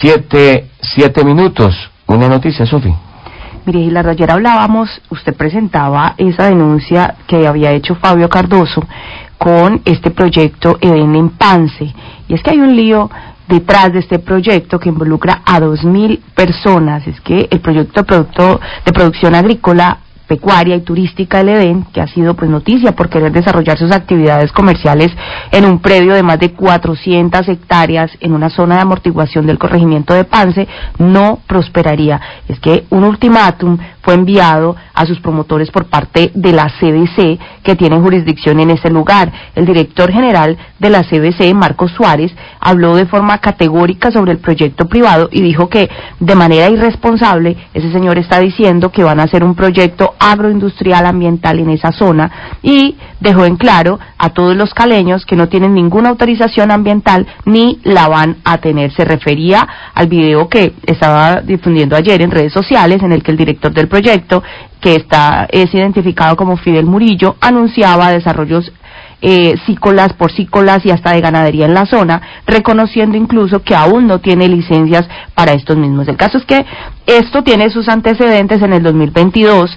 7 minutos. Una noticia, Sofi. Mire, Gilardo, ayer hablábamos, usted presentaba esa denuncia que había hecho Fabio Cardoso con este proyecto Edén en Pance, y es que hay un lío detrás de este proyecto que involucra a 2.000 personas. Es que el proyecto de producción agrícola, pecuaria y turística del Edén, que ha sido pues noticia por querer desarrollar sus actividades comerciales en un predio de más de 400 hectáreas en una zona de amortiguación del corregimiento de Pance, no prosperaría. Es que un ultimátum fue enviado a sus promotores por parte de la CBC, que tienen jurisdicción en ese lugar. El director general de la CBC, Marcos Suárez, habló de forma categórica sobre el proyecto privado y dijo que de manera irresponsable ese señor está diciendo que van a hacer un proyecto agroindustrial ambiental en esa zona, y dejó en claro a todos los caleños que no tienen ninguna autorización ambiental ni la van a tener. Se refería al video que estaba difundiendo ayer en redes sociales, en el que el director del proyecto, que es identificado como Fidel Murillo, anunciaba desarrollos cícolas, porcícolas y hasta de ganadería en la zona, reconociendo incluso que aún no tiene licencias para estos mismos. El caso es que esto tiene sus antecedentes. En el 2022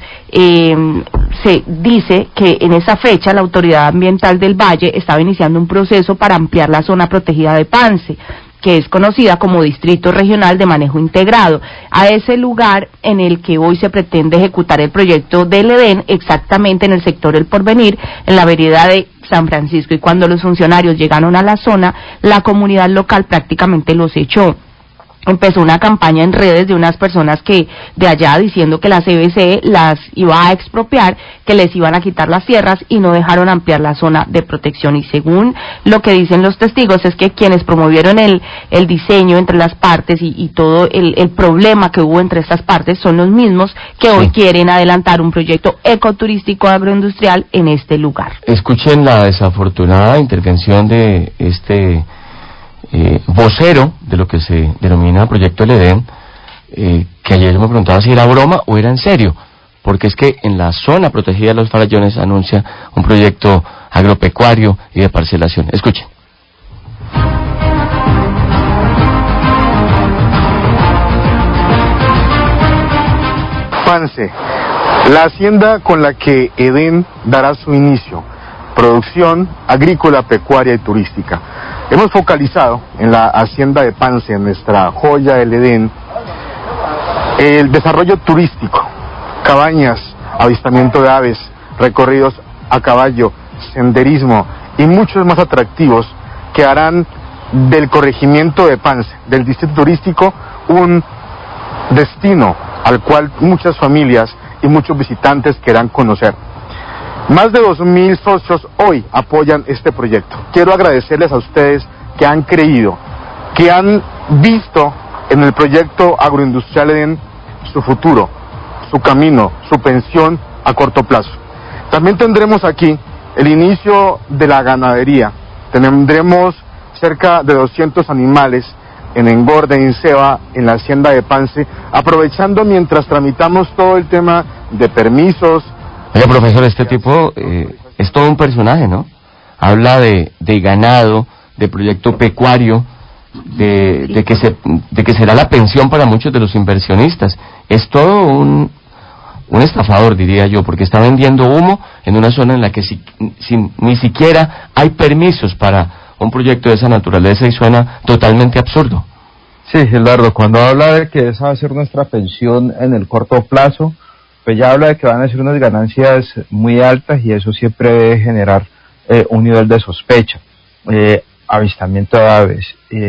se dice que en esa fecha la Autoridad Ambiental del Valle estaba iniciando un proceso para ampliar la zona protegida de Pance, que es conocida como Distrito Regional de Manejo Integrado, a ese lugar en el que hoy se pretende ejecutar el proyecto del Edén, exactamente en el sector El Porvenir, en la vereda de San Francisco. Y cuando los funcionarios llegaron a la zona, la comunidad local prácticamente los echó. Empezó una campaña en redes de unas personas que de allá diciendo que la CBC las iba a expropiar, que les iban a quitar las tierras, y no dejaron ampliar la zona de protección. Y según lo que dicen los testigos, es que quienes promovieron el diseño entre las partes y todo el problema que hubo entre estas partes son los mismos que hoy quieren adelantar un proyecto ecoturístico agroindustrial en este lugar. Escuchen la desafortunada intervención de este vocero de lo que se denomina Proyecto El Edén, que ayer yo me preguntaba si era broma o era en serio, porque es que en la zona protegida de los Farallones anuncia un proyecto agropecuario y de parcelación. Escuchen. Pance, la hacienda con la que Edén dará su inicio, producción agrícola, pecuaria y turística. Hemos focalizado en la hacienda de Pance, en nuestra joya El Edén, el desarrollo turístico, cabañas, avistamiento de aves, recorridos a caballo, senderismo y muchos más atractivos que harán del corregimiento de Pance, del distrito turístico, un destino al cual muchas familias y muchos visitantes querrán conocer. Más de 2.000 socios hoy apoyan este proyecto. Quiero agradecerles a ustedes que han creído, que han visto en el proyecto agroindustrial Edén su futuro, su camino, su pensión a corto plazo. También tendremos aquí el inicio de la ganadería. Tendremos cerca de 200 animales en engorde, en ceba, en la hacienda de Pance, aprovechando mientras tramitamos todo el tema de permisos. Oiga, profesor, este tipo es todo un personaje, ¿no? Habla de ganado, de proyecto pecuario, de que será la pensión para muchos de los inversionistas. Es todo un estafador, diría yo, porque está vendiendo humo en una zona en la que ni siquiera hay permisos para un proyecto de esa naturaleza, y suena totalmente absurdo. Sí, Gilardo, cuando habla de que esa va a ser nuestra pensión en el corto plazo, pues ya habla de que van a ser unas ganancias muy altas, y eso siempre debe generar un nivel de sospecha. Avistamiento de aves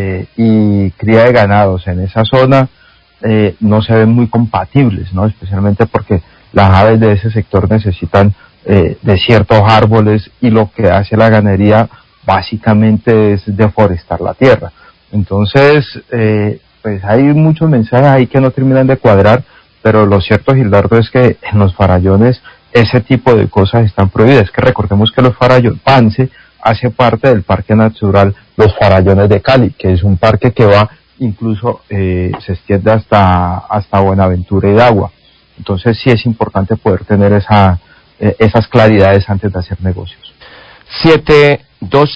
y cría de ganados en esa zona no se ven muy compatibles, ¿no? Especialmente porque las aves de ese sector necesitan de ciertos árboles, y lo que hace la ganadería básicamente es deforestar la tierra. Entonces, pues hay muchos mensajes ahí que no terminan de cuadrar, pero lo cierto, Gilardo, es que en los Farallones ese tipo de cosas están prohibidas. Que recordemos que los Farallones, Pance hace parte del Parque Natural Los Farallones de Cali, que es un parque que va incluso se extiende hasta Buenaventura y Dagua. Entonces sí es importante poder tener esas claridades antes de hacer negocios. 7:02